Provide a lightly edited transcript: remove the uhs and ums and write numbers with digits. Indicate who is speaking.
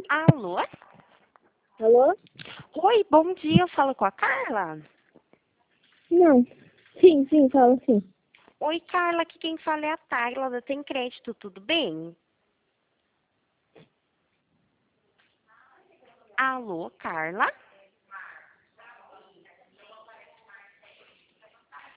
Speaker 1: Alô?
Speaker 2: Alô?
Speaker 1: Oi, bom dia, eu falo com a Carla?
Speaker 2: Não. Sim, fala sim.
Speaker 1: Oi, Carla, aqui quem fala é a Tayla, da Tem Crédito, tudo bem? Alô, Carla?